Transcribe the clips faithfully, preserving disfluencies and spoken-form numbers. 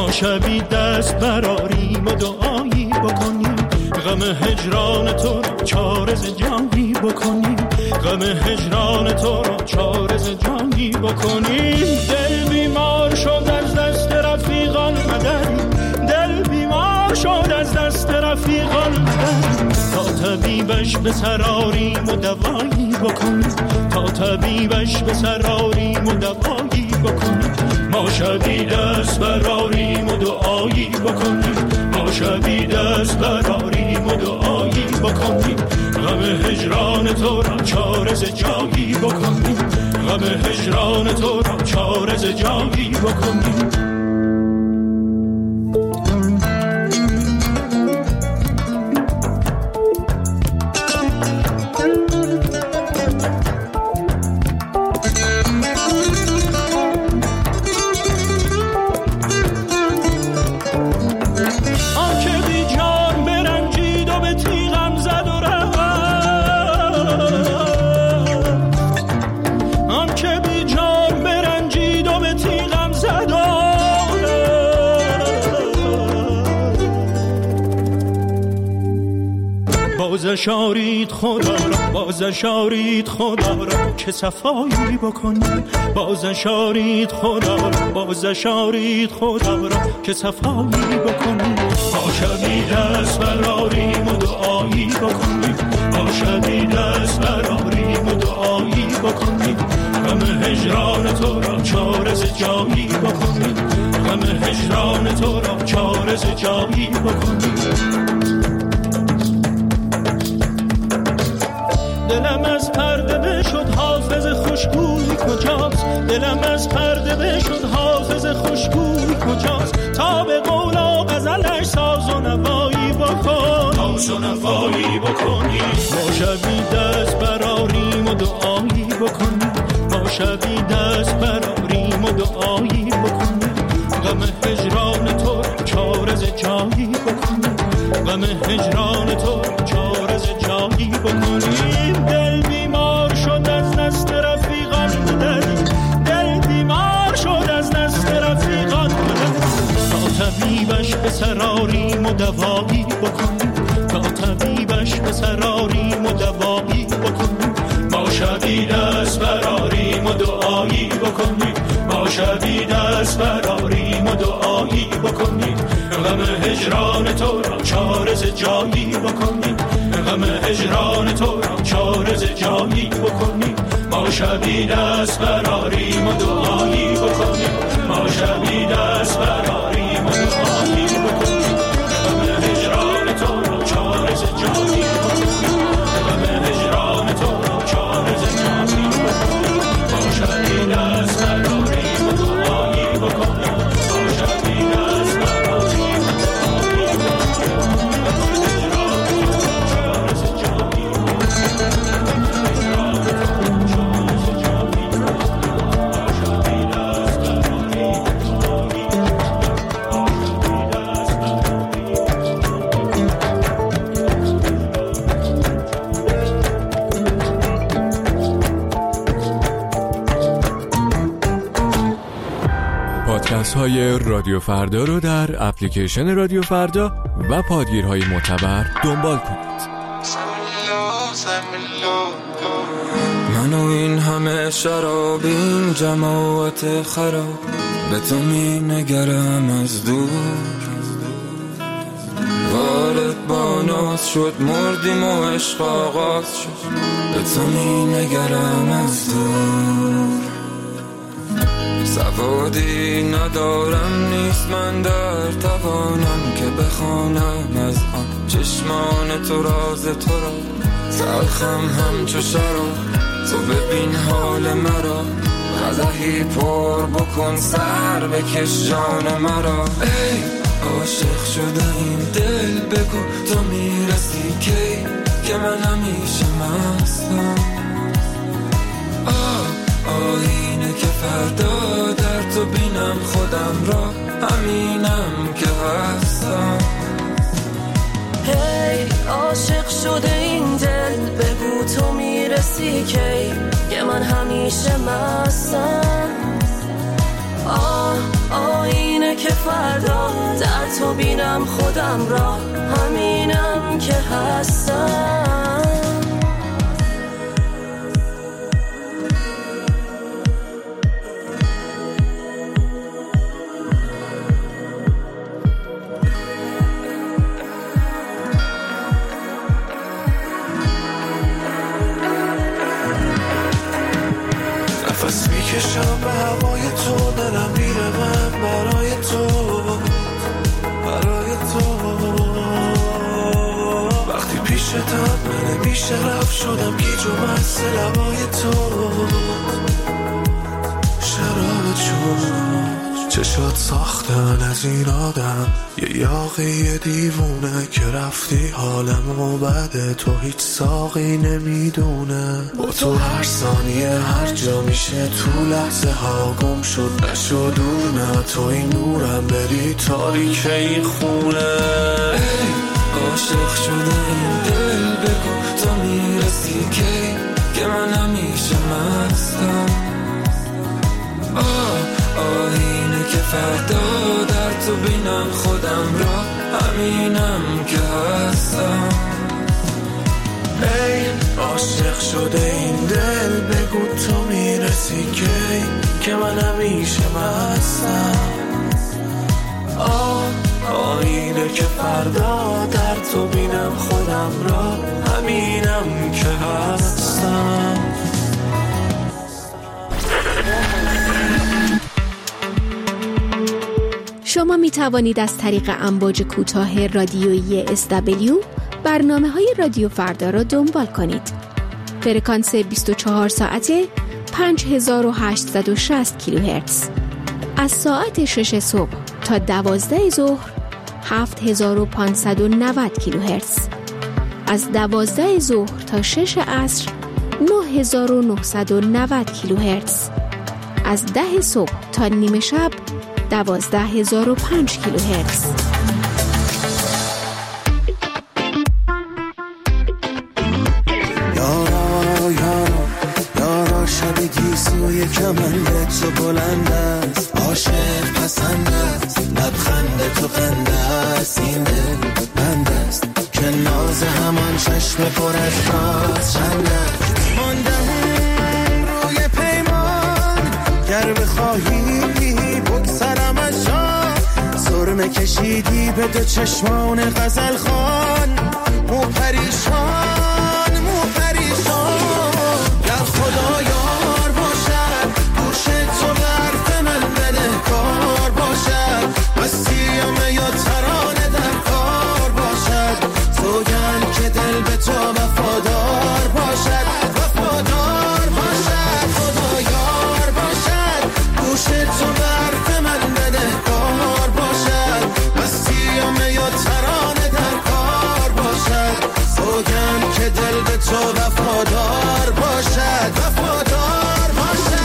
ما شبی دست براریم و دعایی بکنیم، غم هجران تو را چارز جانی بکنیم، غم هجران تو را چارز جانی بکنیم. دل بیمار شد از دست رفیقان مدد، دل بیمار شد از دست رفیقان مدد، تا طبیبش به سراریم و دوایی بکنیم، تا طبیبش به سراریم و دوایی بکنیم. ما شبی دست براریم و دعایی بکنیم، ما شبی دست براریم و دعایی بکنیم، غم هجران تو را چارز جایی بکنیم، غم هجران تو را چارز جایی بکنیم. بازشارید خدا را، بازشارید خدا را که صفایی بکنیم، بازشارید خدا را، بازشارید خدا را که صفایی بکنیم. ما شبی دست براریم و دعایی بکنیم، ما شبی دست براریم و دعایی بکنیم، غم هجران تو را چارز جایی بکنیم، غم هجران تو را چارز جایی بکنیم. دلم از پرده بشد حافظ خوشگوی کجاست، دلم از پرده بشد حافظ خوشگوی کجاست، تا به قول و غزلش ساز و نوایی بکن، ساز و نوایی بکنی. ما شبی دست براریم و دعایی بکنیم، ما شبی دست براریم و دعایی بکنیم، غم هجران تو چارز جایی بکنیم، غم هجران تو چارز جایی بکنیم. دل بیمار شد از دست رفیقان مدد، دل بیمار شد از دست رفیقان مدد، تا طبیبش به سراریم و دوایی بکنیم، تا طبیبش به سراریم و دوایی بکنیم. ما شبی دست براریم و دعایی بکنیم، ما شبی دست براریم و دعایی بکنیم، غم هجران تو را چارز جایی بکنیم، غم هجران تو را چارز جایی بکنیم. ما شبی دست براریم و دعایی بکنیم، ما شبی دست براریم و دعایی بکنیم، غم هجران تو را چارز جایی بکنیم، غم هجران تو را چارز جایی بکنیم. ما شبی دست براریم و دعایی بکنیم، ما شبی دست براریم و دعایی پادکست های رادیو فردا رو در اپلیکیشن رادیو فردا و پادگیرهای معتبر دنبال کنید. من و این همه شراب، این جماعت خراب، به تو می نگرم از دور. وارد با ناز شد، مردیم و عشق آغاز شد، به تو می نگرم از دور. سوادی ندارم، نیست من در توانم که بخوانم از آن چشمان تو راز تو را. تلخم همچو شراب، تو ببین حال مرا، قدحی پر بکن سر بکش جان مرا. ای عاشق شده این دل، بگو تو میرسی کی که من همیشه مستم. آه آینه که فردا در تو بینم خودم را، همینم که هستم. هی عاشق شده این دل، بگو تو میرسی کی که من همیشه مستم. آه آینه که فردا در تو بینم خودم را، همینم که هستم. نفس میکشم به هوای تو، دلم میره من برای تو، برای تو. وقتی پیشتم من نمیشه رفت، شدم گیج و مست لبای تو. شراب چون چشات ساختن از این آدم، یه یاقی دیوونه که رفتی حالمو بده، تو هیچ ساقی نمیدونه. با تو هر ثانیه هر جا میشه، تو لحظه ها گم شد نشد دور، نه تو این نورم بری تاریک این خونه. عاشق شده این دل، بگو تو میرسی که که من همیشه مستم. آه آینه که فردا در تو بینم خودم را، همینم که هستم. ای عاشق شده این دل، بگو تو میرسی که که من همیشه مستم. آه آینه که فردا در تو بینم خودم را، همینم که هستم. شما می توانید از طریق امواج کوتاه رادیویی اس دبلیو برنامه های رادیو فردا را دنبال کنید. فرکانس بیست و چهار ساعته پنج هزار و هشتصد و شصت کیلوهرتز. از ساعت شش صبح تا دوازده ظهر هفت هزار و پانصد و نود کیلوهرتز. از دوازده ظهر تا شش عصر نه هزار و نهصد و نود کیلوهرتز. از ده صبح تا نیمه شب دوازده هزار و پنج کیلوهرتز. یارا یارا یارا شب گیسوی کمنده تو بلند است، عاشق پسند است، لبخند تو قند است، این دل بند است که ناز همان چشم پر از راز چند است. ماندم روی پیمان گر بخواهی بگذرم از جا، سرمه کشیدی به دو چشمان غزل خان، مو پریشان مو پریشان. گر خدا یار باشد گوش تو به حرف من بده کار باشد، مسیم یا ترانه در کار باشد، سوگند که دل به تو وفادار باشد، وفادار باشد. خدا یار باشد گوش تو به حرف من بده کار باشد، مسیم یا ترانه در کار باشد، سوگند که دل به تو وفادار باشد، وفادار باشد.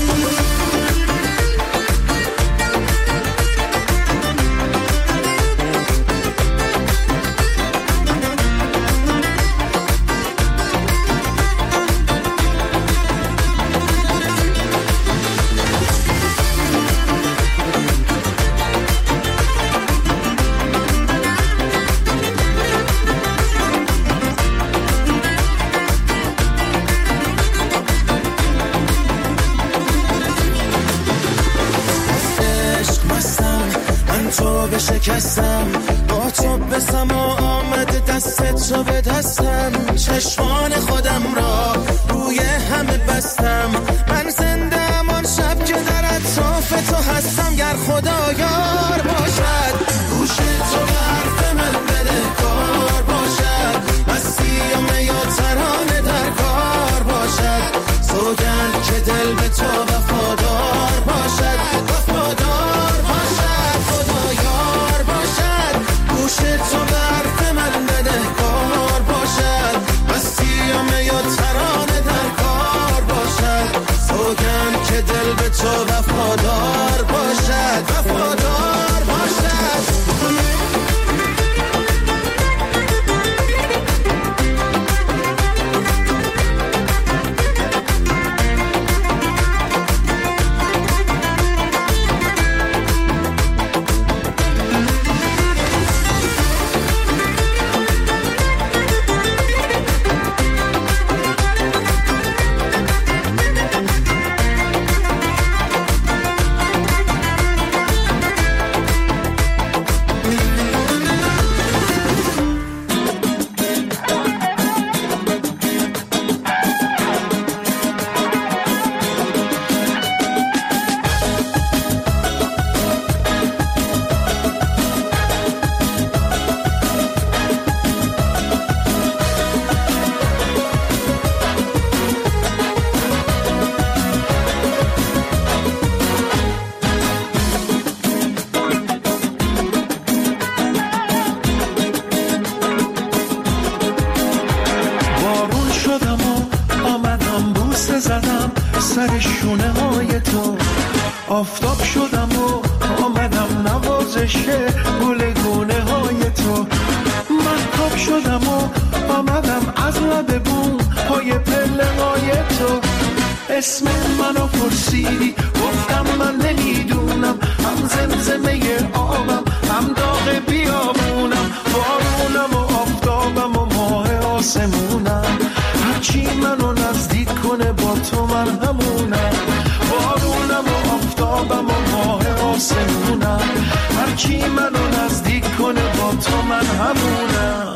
شکستم با تو بسم و آمد دستت رو به دستم، چشمان خودم را روی همه بستم، من زنده امان شب که در اطراف تو هستم. گر خدا یار باشد گوش تو به حرف من بده کار باشد، مسیم یا ترانه در کار باشد، سوگند که دل به تو وفادار باشد، وفادار باشد. خدا یار باشد گوش تو به حرف من بده کار باشد، مسیم یا ترانه در کار باشد، سوگند که دل به تو وفادار باشد، وفادار باشد. سر شونه های تو. آفتاب شدم و آمدم نوازش گلگونه های تو. مهتاب شدم و آمدم از لب بوم پای پله های تو. اسم منو پرسیدی گفتم من نمیدونم، هم زمزمه آبم هم داغ بیابونم، بارونم و آفتابم و ماه آسمونم. هرچی منو نزدیک کنه با تو من همونم، بارونم و آفتابم و ماه آسمونم. هرچی منو نزدیک کنه با تو من همونم.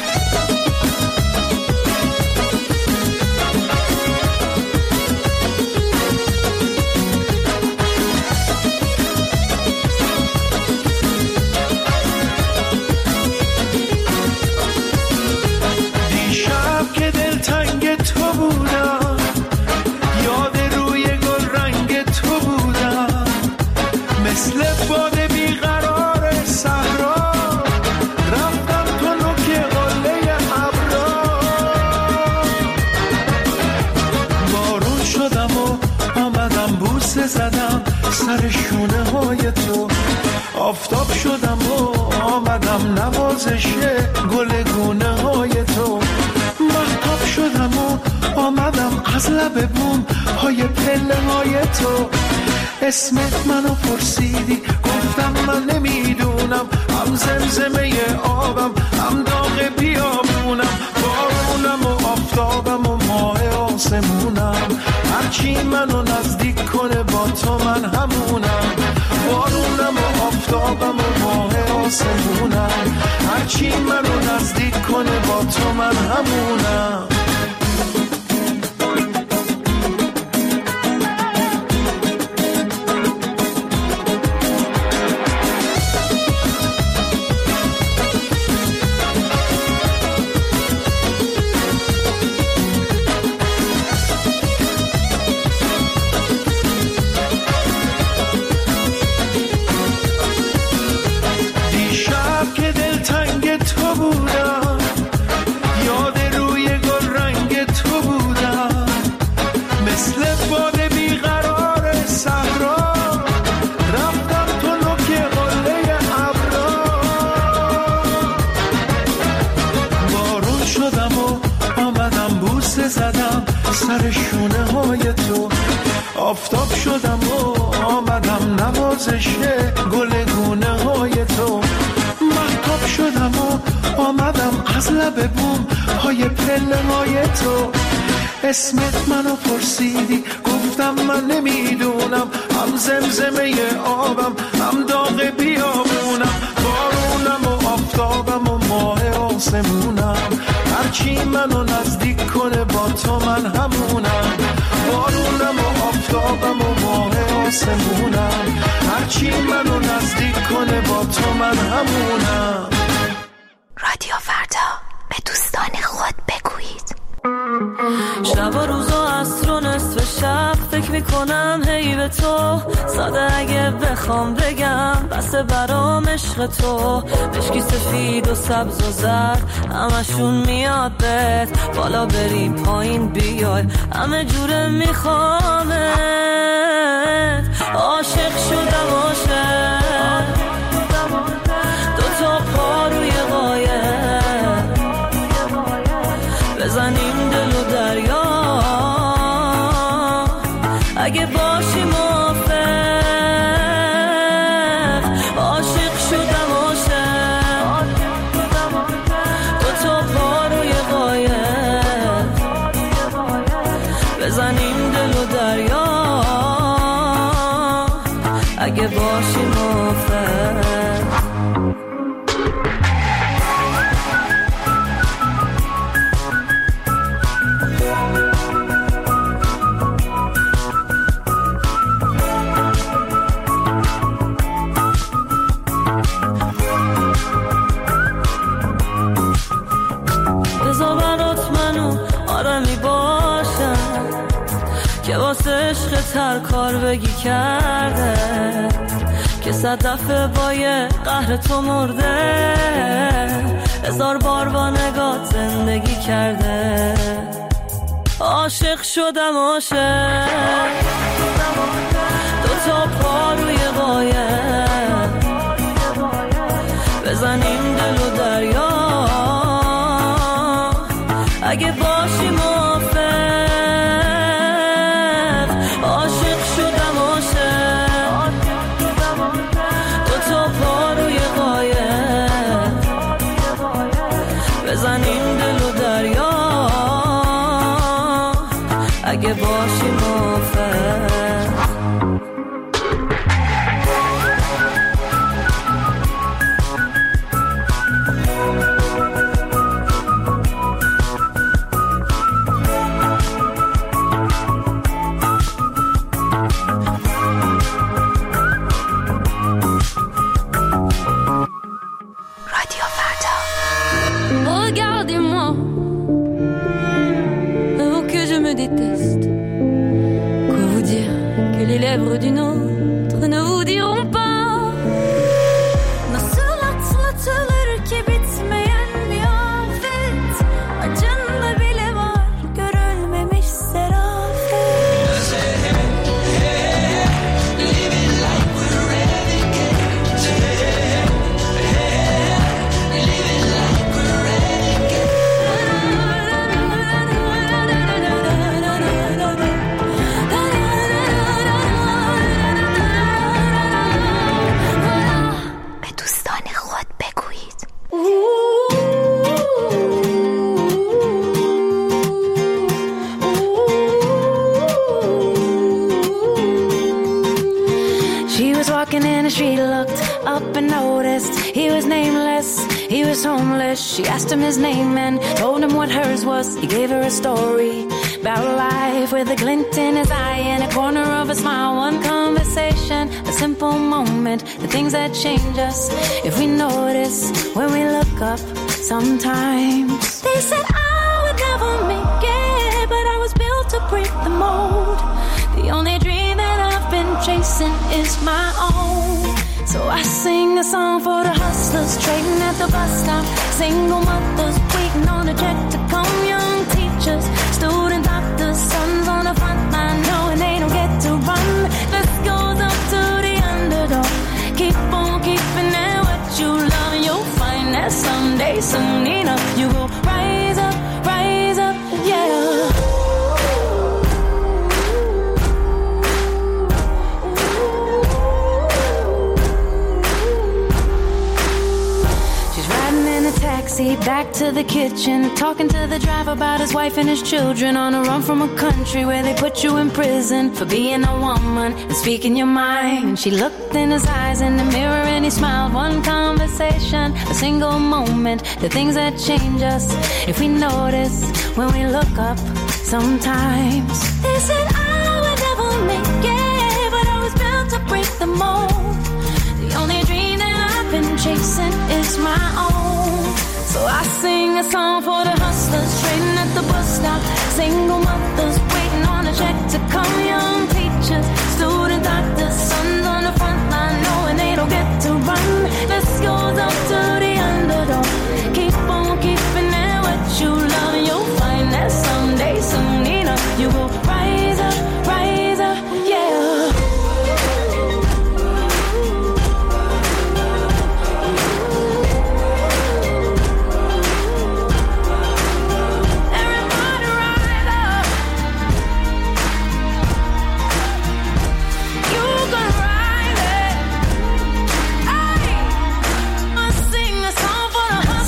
زدم سر شونه های تو. آفتاب شدم و آمدم نوازش گلگونه های تو. مهتاب شدم و آمدم از لب بوم پای پله های تو. اسمت منو پرسیدی گفتم من نمیدونم، هم زمزمه آبم هم داغ بیابونم، بارونم و آفتابم و ماه آسمونم. هرچی منو نزدیک کنه با تو من همونم، بارونم و آفتابم و ماه آسمونم. هرچی منو نزدیک کنه با تو من همونم. سر شونه های تو. آفتاب شدم و آمدم نوازش گلگونه های تو. مهتاب شدم و آمدم از لب بوم پای پله های تو. اسمت منو پرسیدی گفتم من نمیدونم، هم زمزمه آبم هم داغ بیابونم، بارونم و آفتابم و ماه آسمونم. هرچی منو نزدیک کنه با تو من همونم، بارونم و آفتابم و ماه آسمونم. هرچی منو نزدیک کنه با تو من همونم. رادیو فردا، به دوستان خود بگویید. شب و روز و عصر و نصف شب فکر میکنم هی به تو. ساده اگه بخوام بگم بس برام عشق تو. مشکی سفید و سبز و زرد همشون میاد بهت، بالا بریم پایین بیای همه جوره میخوامت. عاشق شدم عاشق، دو تا پا روی قایق، بزنیم دل و دریا اگه باشی موافق. عاشق شدم عاشق، دو تا پا روی قایق، بزنیم دل و دریا اگه باشی موافق. که واسه عشق تر کار بگی کرده، که صد دفعه با یه قهر تو مرده، هزار بار با نگات زندگی کرده. عاشق شدم عاشق دو تا پا روی قایق بزنیم دل و دریا اگه باشی موافق عاشق شدم عاشق دو تا پا روی قایق بزنیم دل و دریا اگه باشی موافق Regardez-moi, oh que je me déteste. Quoi vous dire que les lèvres d'une autre ne vous diront pas. Nasıl atlatılır ki bitmeyen bir afet. Acında bile var görülmemiş serafet. Living like we're renegades. Living like we're renegades. به دوستان خود بگویید. She was walking in the street, looked up and noticed he was nameless, he was homeless. She asked him his name and told him what hers was. He gave her a story about life with a glint in his eye and a corner of a smile. One conversation, a simple moment, the things that change us if we notice when we look up sometimes. They said I would never make it, but I was built to break the mold. The only dream that I've been chasing is my own. So I sing a song for the hustlers trading at the bus stop, single mothers waiting on a check to come, young teachers, student doctors, sons on the front line knowing they don't get to run. This goes up to the underdog. Keep on keeping it what you love and you'll find that someday, soon enough, you go rise up, rise up, yeah. Taxi back to the kitchen, talking to the driver about his wife and his children, on a run from a country where they put you in prison for being a woman and speaking your mind. She looked in his eyes in the mirror and he smiled. One conversation, a single moment, the things that change us if we notice when we look up sometimes. They said I would never make it, but I was built to break the mold. The only dream that I've been chasing is my own. So I sing a song for the hustlers trading at the bus stop, single mothers waiting on a check to come, young teachers, student doctors, sons on the front line knowing they don't get to run. This goes up to the underdog. Keep on keeping it what you love and you'll find that someday, soon enough, you will rise up, rise up, yeah.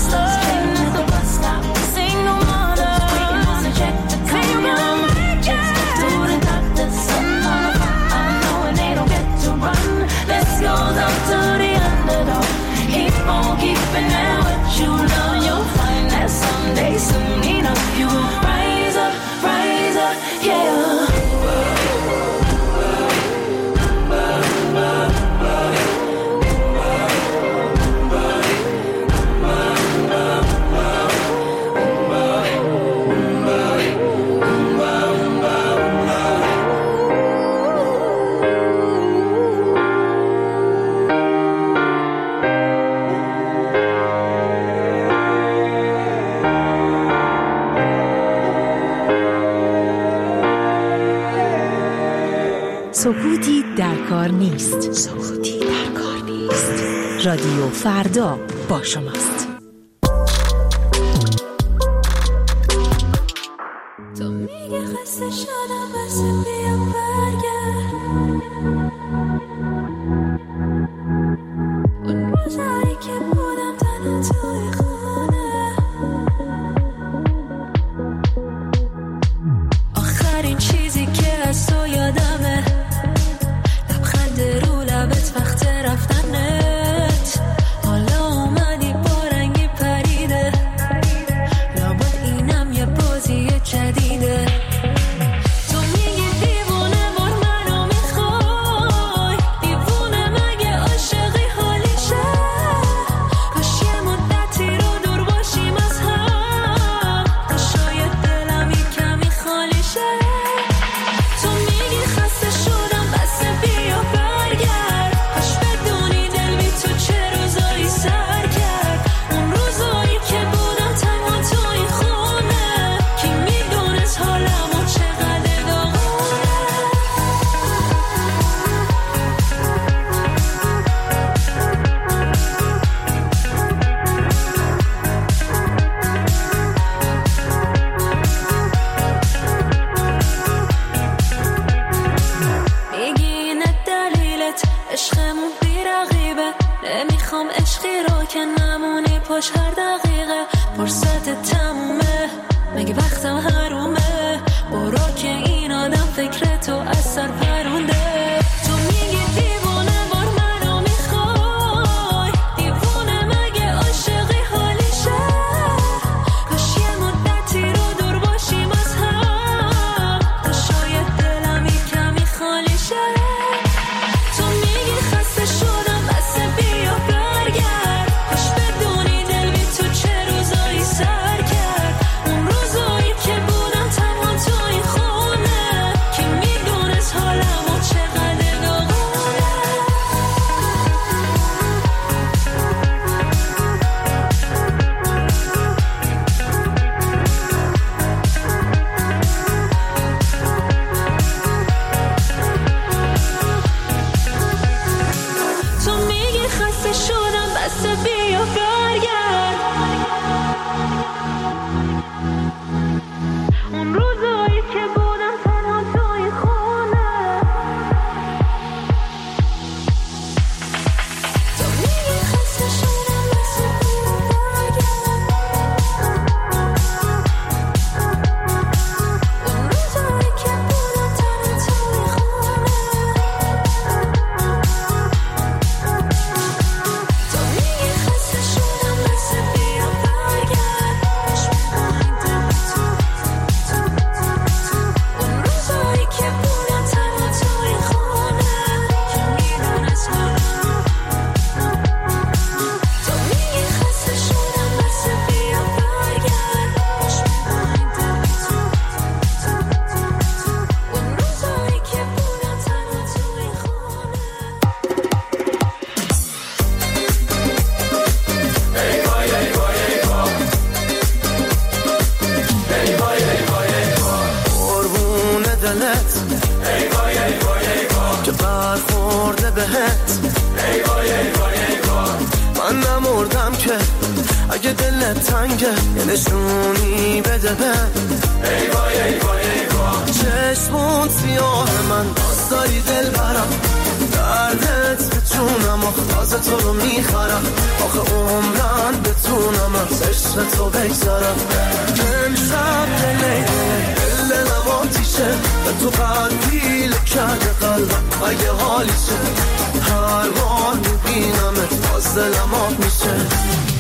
Yeah. سکوتی در کار نیست. سکوتی در کار نیست. رادیو فردا با شماست. تو میگه خسته شدم بس بیا برگرد، اون روزایی که بودم تنها توی خونه، آخرین چیزی که از تو یادمه لبخند رو لبت وقت رفتنت، حالا اومدی با رنگی پریده، لابد اینم یه بازی جدیده. تو میگی دیوونه بار منو میخوای، دیوونه مگه عاشقی حالیشه، کاش یه مدتی رو دور باشیم از هم، تا شاید دلم یه کمی خالی شه. تو میگی خسته شدم بس بیا برگرد، کاش بدونی دل بی تو چه روزایی سر کرد، اون روزایی که بودم تنها توی خونه، کی میدونست حالمو چقدر داغونه. میگی اینه دلیلت عشقمون بی رقیبه، نمیخوام عشقی رو که نمونی پاش هر دقیقه، فرصت تمومه مگه وقتم حرومه، برو که این آدم فکر تو از سر پرونده. تو میگی دیوونه بار منو میخوای، دیوونه مگه عاشقی حالیشه، کاش یه مدتی رو دور باشیم از هم، تا شاید دلم یه کمی خالی شه. تو میگی خسته شدم بس بیا برگرد، کاش بدونی دل بی تو چه روزایی سر کرد، اون روزایی که بودم تنها توی خونه، کی میدونست حالمو چقدر داغونه. تو میگی خسته شدم بس بیا برگرد، اون روزایی که بودم تنها توی خونه، تو میگی خسته شدم بس بیا برگرد، اون روزایی که بودم تنها توی خونه، تو میگی خسته شدم بس بیا برگرد، کاش می‌خوایم دل تو، اون روزایی که بودم تنها توی خونه، کی میدونست حالمو. تو میگی خسته شدم بس بیا برگرد، کاش می‌خوایم دل تو، اون روزایی که بودم تنها توی خونه. قربون دلت ای وای ای وای ای وای که برخورده بهت ای وای ای وای ای وای. من نمردم که اگه دلت تنگه یه نشونی بده به ای وای ای وای ای وای. چشمون سیاه من باز داری دل برم، دردت بتونم آخه تو رو میخرم، آخه عمرن بتونم از عشق تو بگذارم. امشب دلی دل نماتیشه به تو قدیل کرده قلبم، اگه حالیشه هر بار میبینمت باز دلم آب میشه.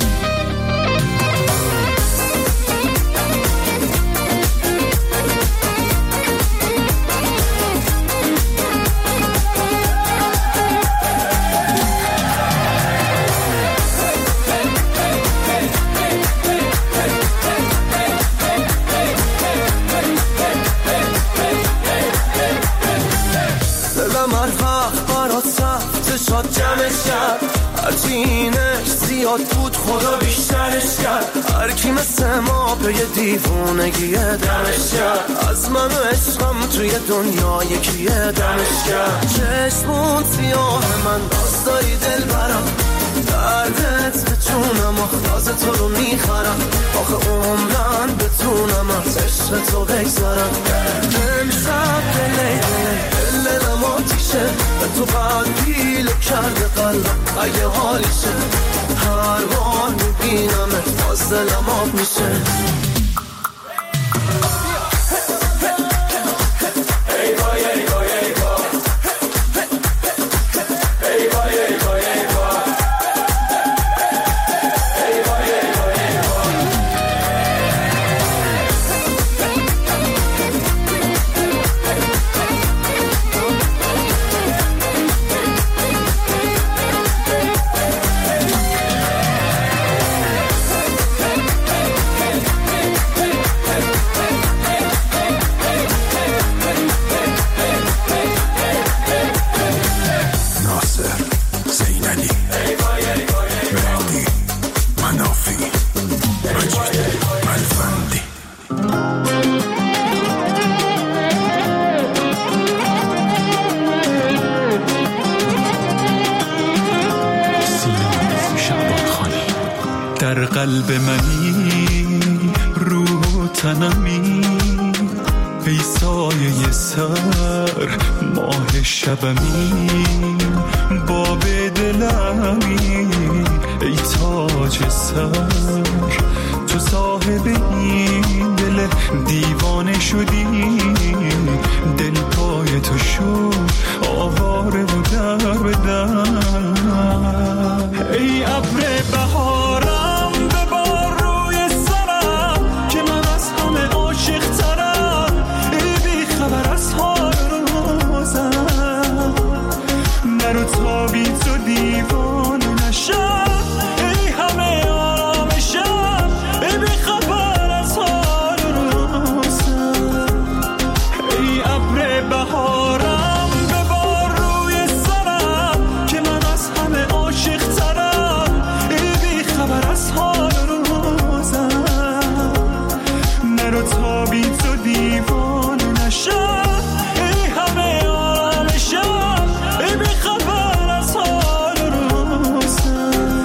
دلم هر وقت برات سخت شاد جمعش کرد، هرچی اینش زیاد بود خدا بیشترش کرد. هر کی مثل ما به یه دیوونگیه دمش کرد، از من و عشقم توی دنیا یکیه دمش کرد. چشمون سیاه من باز داری دل برم، دردت به جونم آخراز تو رو میخرم، آخه عمرن بتونم از عشق تو بگذارم. امشب دلی دلی دل نم آتیشه، به تو قد پیله کرده قلبم اگه حالیشه، هر بار میبینمت باز دلم آب میشه. در قلب منی روح و تنمی، ای سایه سر ماه شبمی، باب دلمی ای تاج سر، تو صاحب این دل دیوانه شدی، دل پای تو شد آواره و در به در. ای ابر بهارم ببار روی سرم، که من از همه عاشق ترم، ای بی خبر از حال روزم، نرو تا بی تو دیوانه نشم، ای همه آرامشم، ای بی خبر از حال روزم. ای ابر بهارم ببار روی سرم، که من از همه عاشق ترم، ای بی خبر از حال روزم، نرو تا بی تو دیوانه نشم، ای همه آرامشم، ای بی خبر از حال روزم.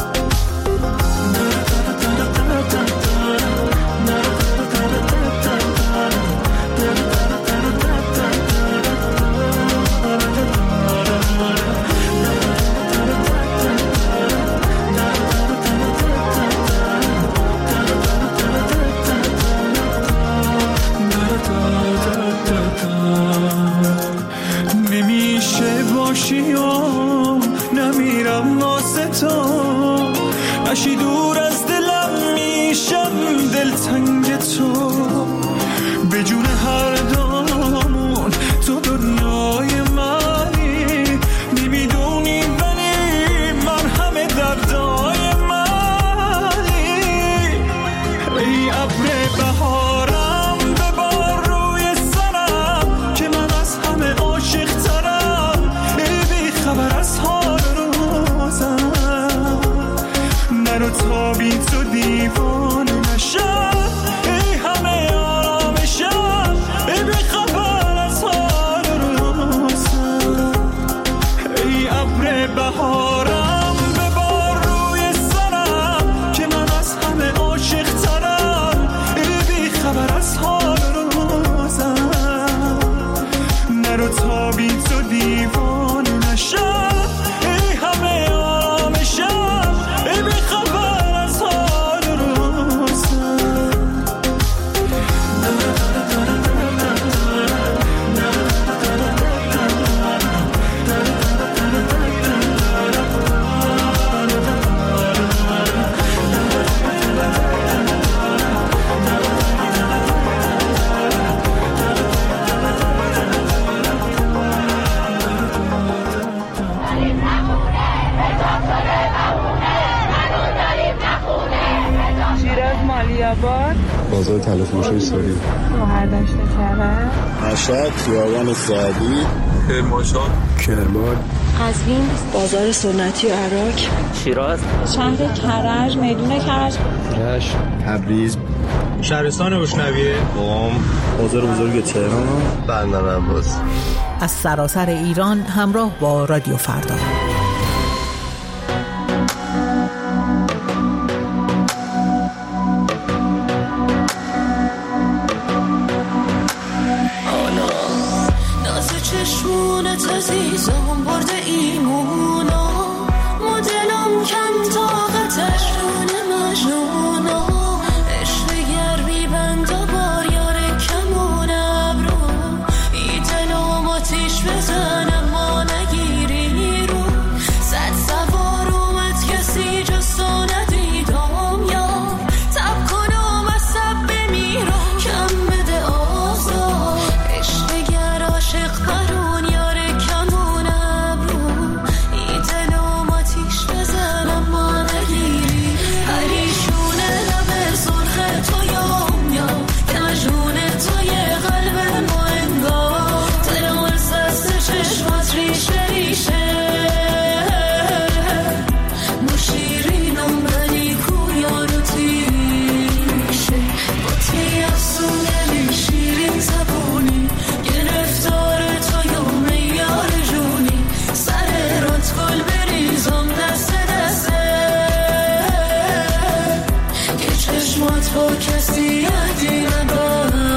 نمیشه باشی و نمیرم واسه تو، نشی دور از دلم میشم دلتنگ تو، به جون هر دامون تو دنیای منی، نمیدونی ولی من همه دردای منی. ای ابر بهارم ببار روی سرم، که من از همه عاشق ترم، ای بی خبر از حال روزم، نرو تا بی تو دیوانه نشم، ای همه آرامشم، ای بی خبر از حال روزم. ای ابر بهارم ببار روی سرم، که من از همه عاشق ترم، ای بی خبر از حال روزم، نرو تا بی تو دیوانه نشم، ای همه آرامشم، ای بی خبر از حال روزم. شیراز مالیاباد، بازار تلفروشی سوری، مهردشت کرد، مشهد، خیابان سعدی، کرمانشاه، کرمان، قزوین، بازار سنتی عراق، شیراز، شهر کرج، میدون کرج، رشت، تبریز، شهرستان روشنویه، قم، بازار بزرگ تهران، بندر عباس. از سراسر ایران همراه با رادیو فردا. چشمونت عزیزم برده ایمونا، مدلم کم طاقتش رون مجنونا، عشق گرمی بند و بار یار کمون ابرو، ای دلم آتیش بزنم ما نگیری رو، صد سوار اومد کسی جستو ندیدم یا تب کنم از سب بمیرم کم بده آزار، عشق گر عاشق برون یار کمون ابرو، ای دلم آتیش بزنم ما نگیری، پریشونه لب سرخ تو یام یا که مجنونه توی قلب ما انگار، دلم از دست چشمات ریشه ریشه، مشیرینم بلی کو یارو تیشه، با تی افسونه شیرین زبونی گرفتار تویم یار جونی، سر رات گل بریزم دست دسته، که چشمات با کسی یادی نباسته.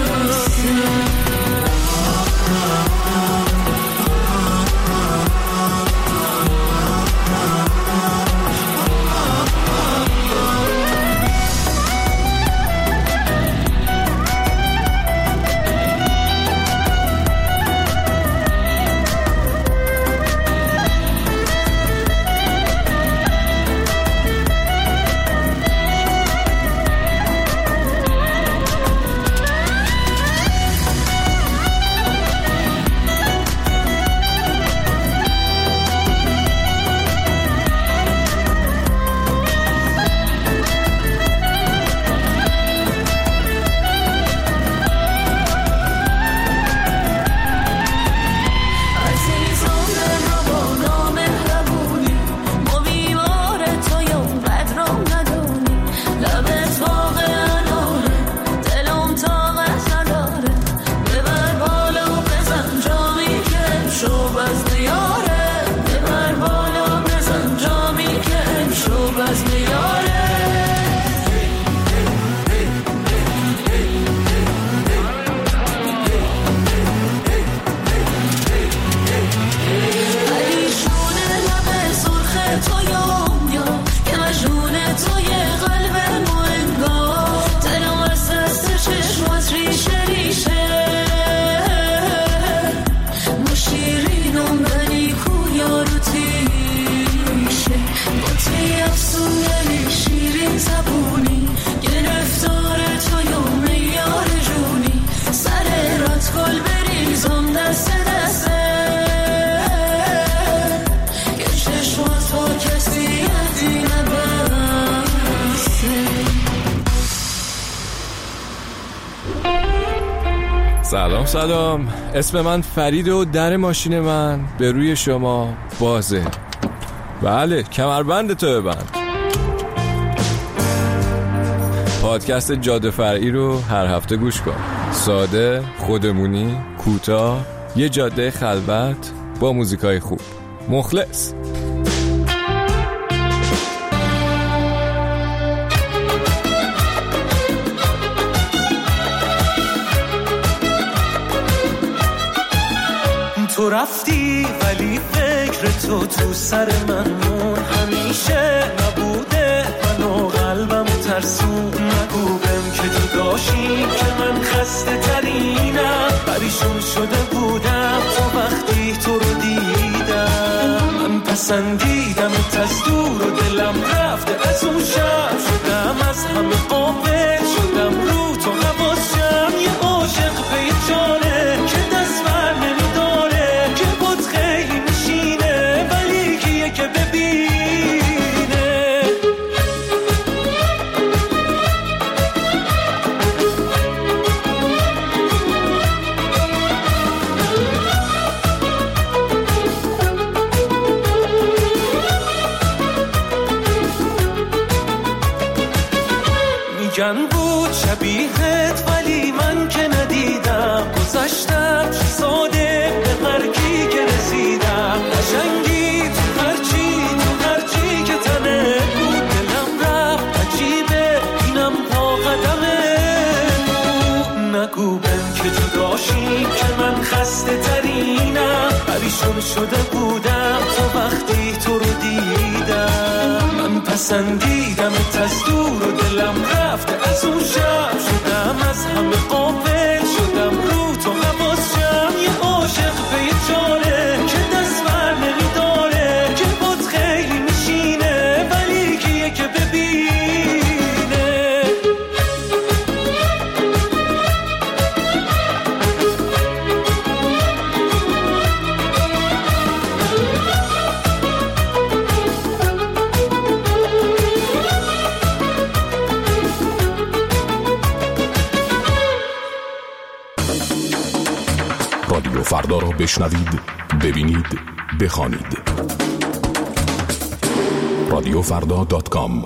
سلام سلام، اسم من فرید و در ماشین من به روی شما بازه. بله، کمربند تو ببند. پادکست جاده فرعی رو هر هفته گوش کن. ساده، خودمونی، کوتاه، یه جاده خلوت با موزیکای خوب. مخلص. تو رفتی ولی فکر تو تو سر من مون، همیشه نبوده من و قلبم ترسون، نگو بهم که تو داشتی که من خسته ترینم، پریشون شده بودم تا وقتی تو رو دیدم، من پسندیدم از دور و دلم رفته از اون شب، شدم از همه قابل شدم رو تو حواسم، یه عاشق به جانه که دست بر نمیداره، که بود خیلی میشینه ولی کیه که ببینه. من بود شبیهت ولی من که ندیدم، گذاشتم چه ساده به غرقی که رسیدم، قشنگی تو هرچی تو هرچی که تنه بود، دلم رفت عجیبه اینم پا قدمه بود. نگو بهم که جداشیم که من خسته ترینم، پریشون شده بودم تا وقتی تو رو دیدم، من پسندیدمت از دور و دلم رفته از اون شب، شدم از همه غافل شدم رو تو حواسم، یه عاشق به یه چاره که دست بر نمیداره، که بود خیلی میشینه ولی کیه که ببینه. رادیو فردا را بشنوید، ببینید، بخوانید. رادیو فردا دات کام.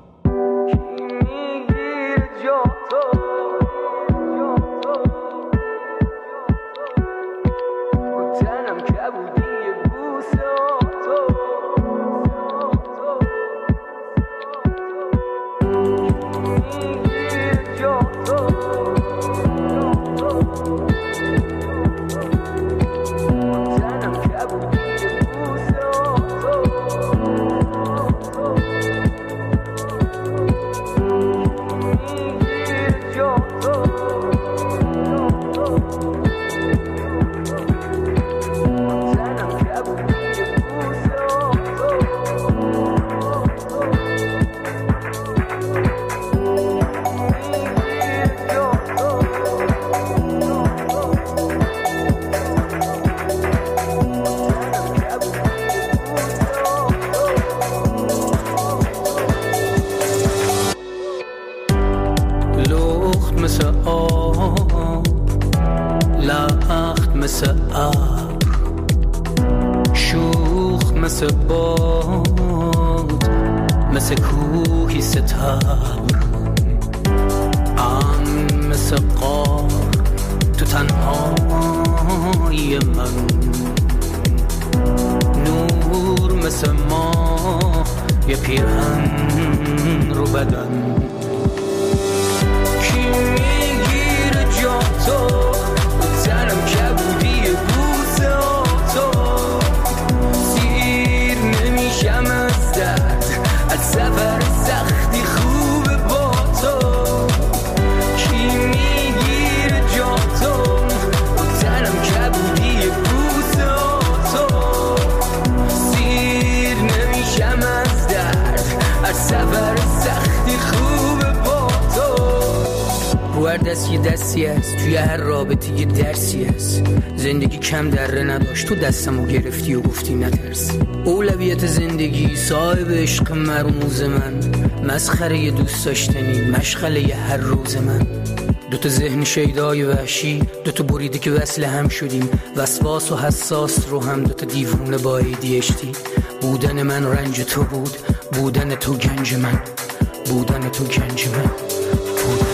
دستی دستی است توی هر رابطه یه درسی است، زندگی کم دره نداشت تو دستمو گرفتی و گفتی نترس، اولویت زندگی صاحب عشق مرموز من، مسخره دوست داشتنی مشغله هر روز من، دوتا ذهن شیدای وحشی، دوتا بریده که وصل هم شدیم، وسواس و حساس رو هم دوتا دیوونه با ای دی اچ دی، بودن من رنج تو بود، بودن تو گنج من، بودن تو گنج من، بودن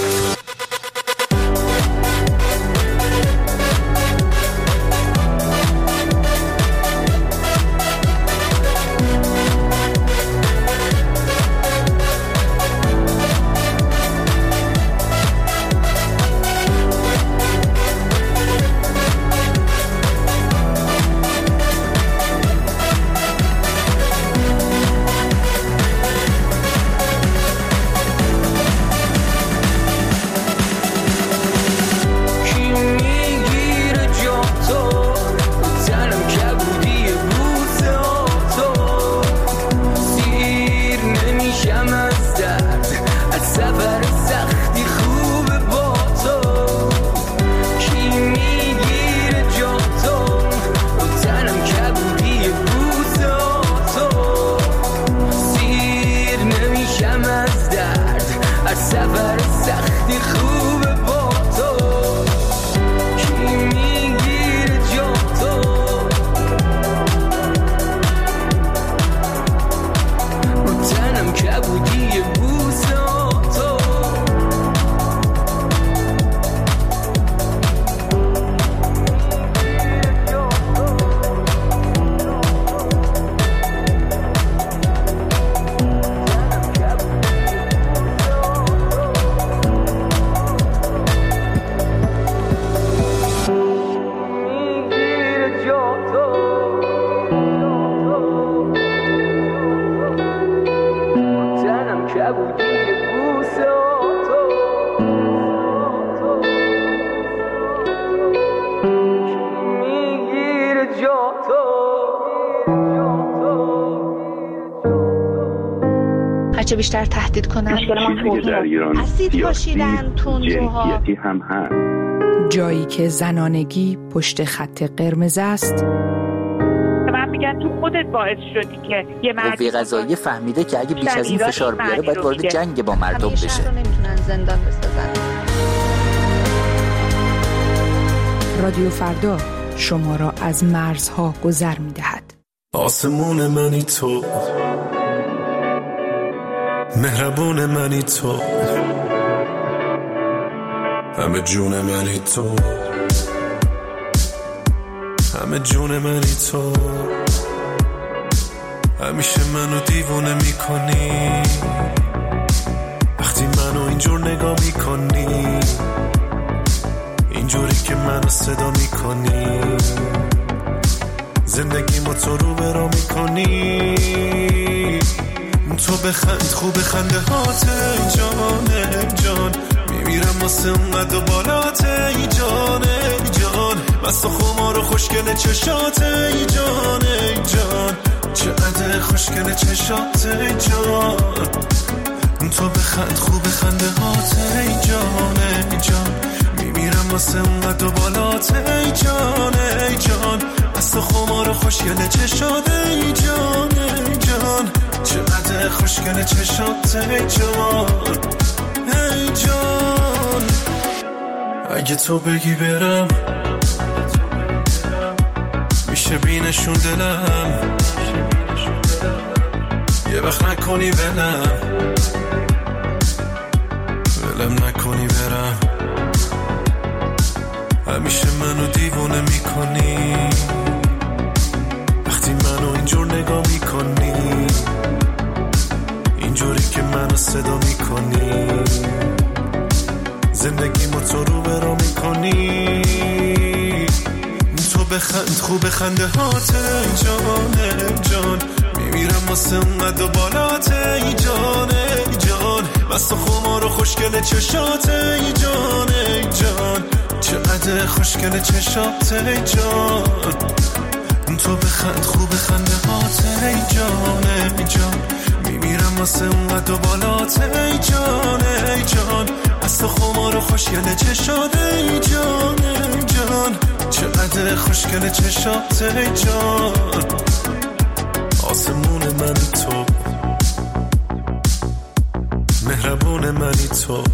هرچه بیشتر تهدید کنن. مشکل ما توهین اسید پاشیدن، تندروها هم هست. جایی که زنانگی پشت خط قرمز است. من میگن تو خودت باعث شدی که یه مرد قوه قضاییه فهمیده که اگه بیش از این فشار بیاره باید وارد جنگ با مردم بشه. همیشه رو نمیتونن زندان بسازن. رادیو فردا شما را از مرزها گذر می‌دهد. آسمون منی تو، مهربون منی تو، همه جون منی تو، همه جون منی تو، همیشه منو دیوونه میکنی وقتی منو اینجور نگاه میکنی، اینجوری که منو صدا میکنی، زندگی ما تو رو برا میکنی. تو بخند خوب خنده هات ای جان ای جان، میمیرم واسه اونقدر بالات ای جان ای جان، مست و خمار و خوشگل چشات ای جان ای جان، چقدر خوشگل چشات ای جان. تو بخند خوب خنده هات ای جان ای جان، میمیرم واسه اونقدر بالات ای جان ای جان، مست و خمار و خوشگل چشات ای جان ای جان، چقدر خوشگل چشات ای جان ای جان. اگه تو بگی برم میشه بینشون دلم، یه وقت نکنی بلم ولم نکنی برم، همیشه منو دیوونه میکنی وقتی منو اینجور نگاه میکنی، اینجوری که منو صدا میکنی، زندگی ما تو رو برا میکنی. تو بخند خوب خنده هات ای جان ای جان، میمیرم واسه اونقدر بالات ای جان ای جان، مست و خمار و خوشگل چشات ای جان ای جان، چقدر خوشگل چشات ای جان. تو بخند خوب خنده هات ای جان ای جان، میمیرم واسه اونقدر بالات ای جان ای جان، مست و خمار و خوشگل چشات ای جان ای جان، چقدر خوشگل چشات ای جان. آسمون منی تو، مهربون منی تو،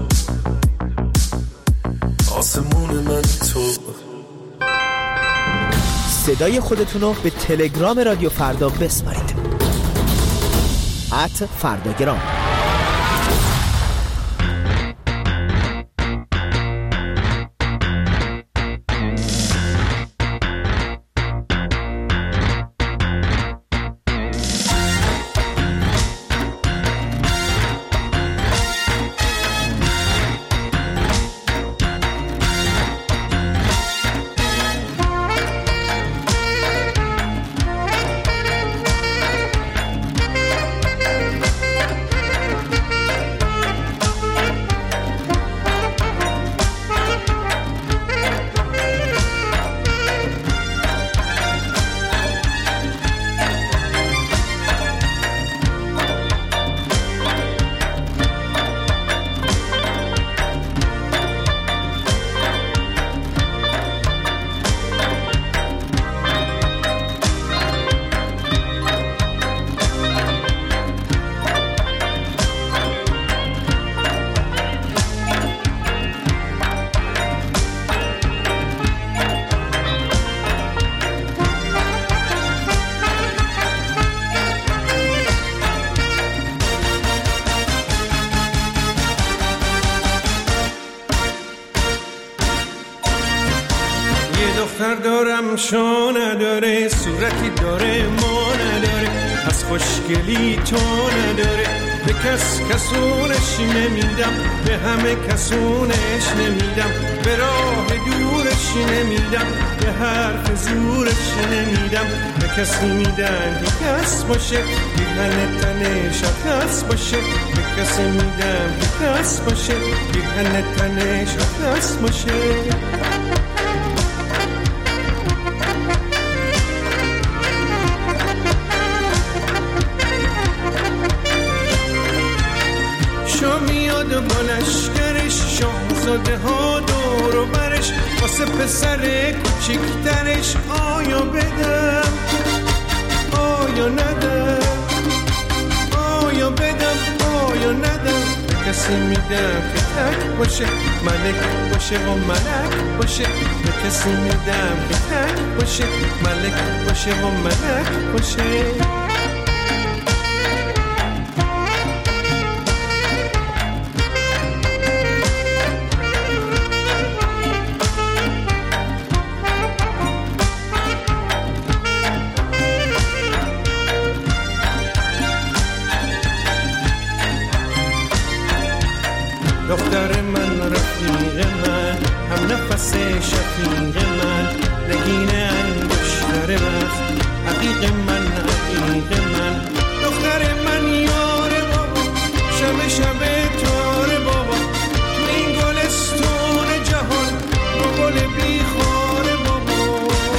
آسمون منی تو. صدای خودتون رو به تلگرام رادیو فردا بسپارید. ات فرداگرام. دختر دارم شو نداره، صورتی داره ما نداره، از خوشگلی تو نداره، به کس کسونش نمیدم، به همه کسونش نمیدم، به راه دورش نمیدم، به حرف زورش نمیدم، به کسی میدن که کس باشه، بیهن تنش کس باشه، به کسی میدم که کس باشه، بیهن تنش کس باشه. شاهزاده ها دور و برش واسه پسر کوچیکترش آیا بدم آیا ندم آیا بدم آیا ندم به کسی میدم که تک باشه ملک باشه و ملک باشه به کسی میدم که تک باشه ملک باشه و ملک باشه دختر من رفیق من هم نفس شفیق من نگین انگشتر وقت حقیق من حقیق من دختر من یار بابا شب شب تار بابا تو این گلستون جهان با گل بیخار بابا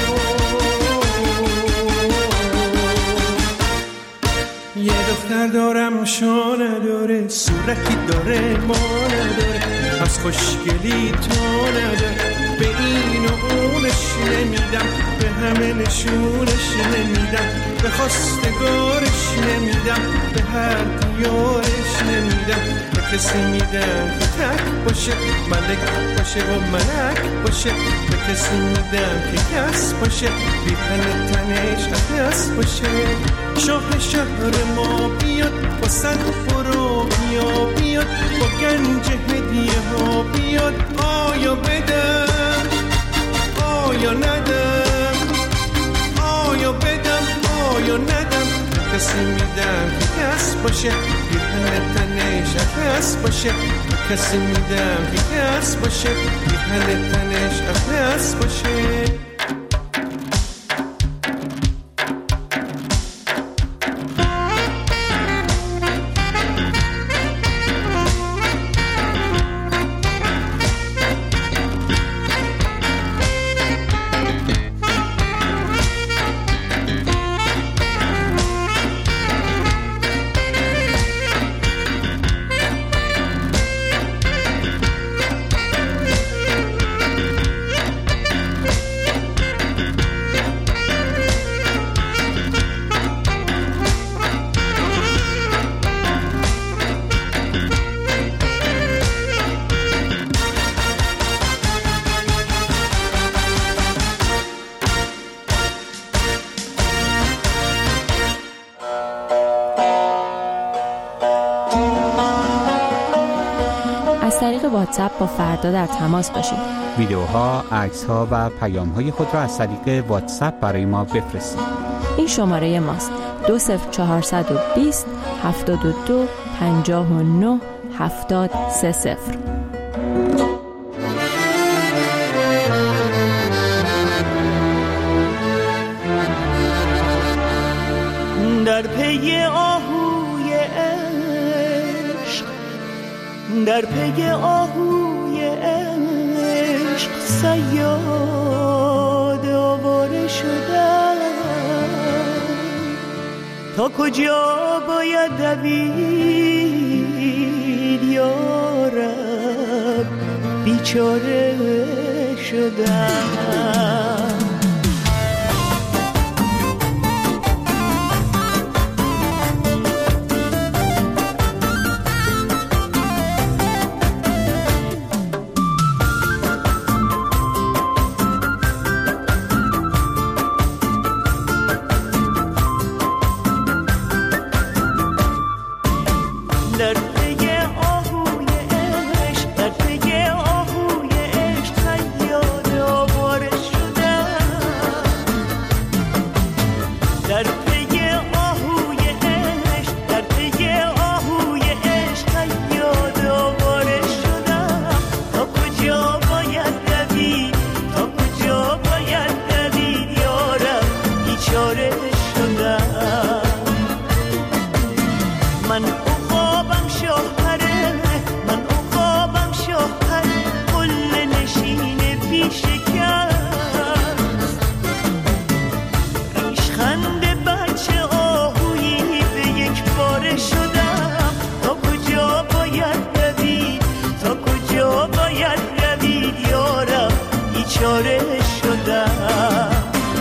یه دختر دارم شا نداره صورتی داره ما نداره از خوشگلی تو نداره به این و اونش نمیدم به همه نشونش نمیدم به خواستگارش نمیدم به هر دیارش نمیدم به کسی میدم که تک باشه ملک باشه و ملک باشه به کسی میدم که کس باشه بی تن تنش اقیس باشه شاه شهر ما بیاد با صد برو بیا بیاد با گنج هدیه ها بیاد آیا بدم آیا ندم آیا بدم آیا ندم کسی میدم که کس باشه بی تن تنش اقیس باشه کسی میدم که کس باشه بی تن تنش اقیس باشه از طریق واتساپ با فردا در تماس باشید. ویدیوها، عکس‌ها و پیام‌های خود را از طریق واتساپ برای ما بفرستید. این شماره ماست: دو صفر چهارصد و بیست هفتاد و دو پنجاه و نه هفتاد سه صفر. در پی آهوی عشق در پی آهوی عشق صیاد آواره شدم تا کجا باید دوید یارب بیچاره شدم در پی آهوی عشق صیاد آواره شدم بیچاره شدم.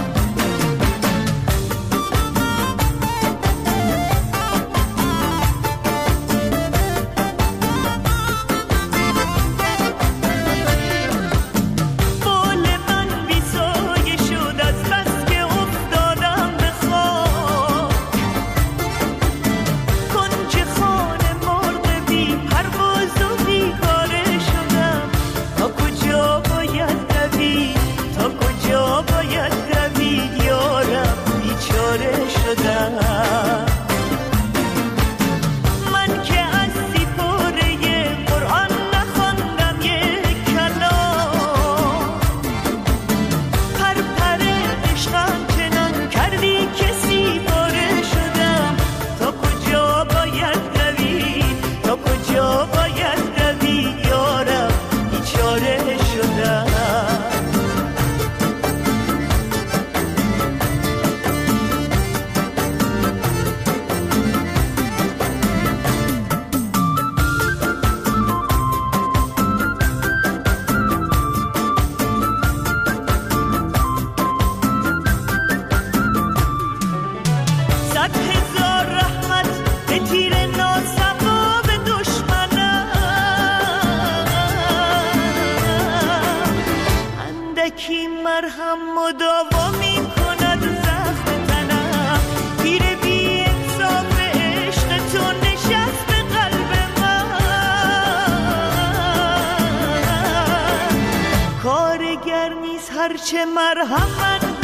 من که از سیپاره قرآن نخوندم یک کلام، پر پر عشقم چنان کردی که سیپاره شدم. تا کجا باید روی، تا کجا باید روی یارم بیچاره شدم. کی مرهم مداوا می کند زخم تنم، پیر بی انصاف عشق تو نشست به قلب من. کارگر نیست هرچه مرهم من